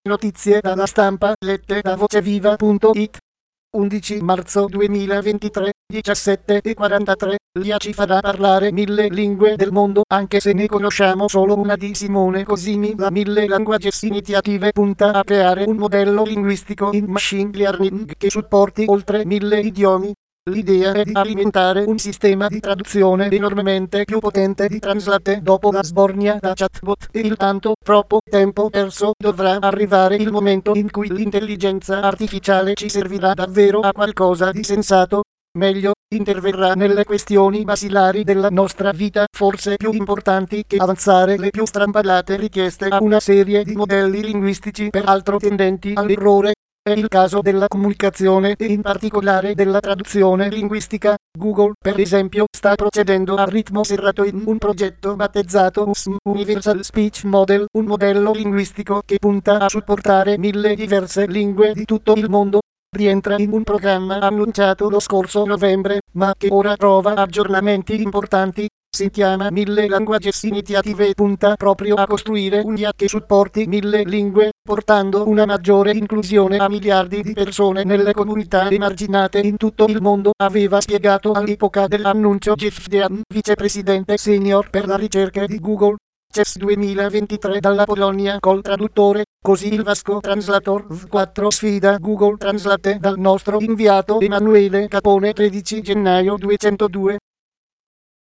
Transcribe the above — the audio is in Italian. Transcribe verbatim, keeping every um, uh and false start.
Notizie dalla stampa lette da voceviva punto it. undici marzo duemilaventitré, diciassette e quarantatré. L'I A ci farà parlare mille lingue del mondo, anche se ne conosciamo solo una di Simone Cosimi. La Mille Languages Initiative punta a creare un modello linguistico in machine learning che supporti oltre mille idiomi. L'idea è di alimentare un sistema di traduzione enormemente più potente di Translate. Dopo la sbornia da chatbot e il tanto troppo tempo perso, dovrà arrivare il momento in cui l'intelligenza artificiale ci servirà davvero a qualcosa di sensato. Meglio, interverrà nelle questioni basilari della nostra vita, forse più importanti che avanzare le più strampalate richieste a una serie di modelli linguistici peraltro tendenti all'errore. È il caso della comunicazione e in particolare della traduzione linguistica. Google, per esempio, sta procedendo a ritmo serrato in un progetto battezzato U S M Universal Speech Model, un modello linguistico che punta a supportare mille diverse lingue di tutto il mondo. Rientra in un programma annunciato lo scorso novembre, ma che ora trova aggiornamenti importanti. Si chiama Mille Languages Initiative e punta proprio a costruire un'I A che supporti mille lingue, portando una maggiore inclusione a miliardi di persone nelle comunità emarginate in tutto il mondo, aveva spiegato all'epoca dell'annuncio Jeff Dean, vicepresidente senior per la ricerca di Google. C E S duemilaventitré dalla Polonia col traduttore, così il Vasco Translator V quattro sfida Google Translate dal nostro inviato Emanuele Capone tredici gennaio duecentodue.